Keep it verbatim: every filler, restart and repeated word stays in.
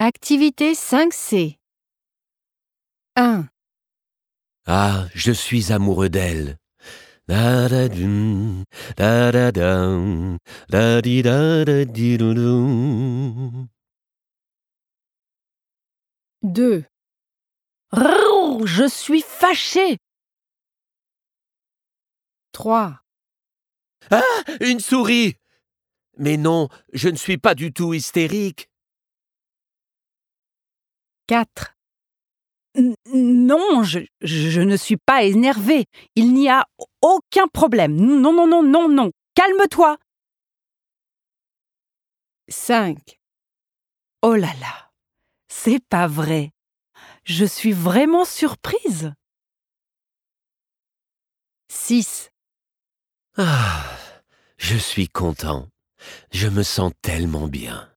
Activité cinq C. un. Ah, je suis amoureux d'elle. Da-da-dum, da-da-dum, da-di-da-da-di-dou-dou. deux. Rrrr, je suis fâchée. trois. Ah, une souris! Mais non, je ne suis pas du tout hystérique. quatre. N- Non, je, je ne suis pas énervée. Il n'y a aucun problème. Non, non, non, non, non. Calme-toi. cinq. Oh là là, c'est pas vrai. Je suis vraiment surprise. six. Ah, je suis content. Je me sens tellement bien.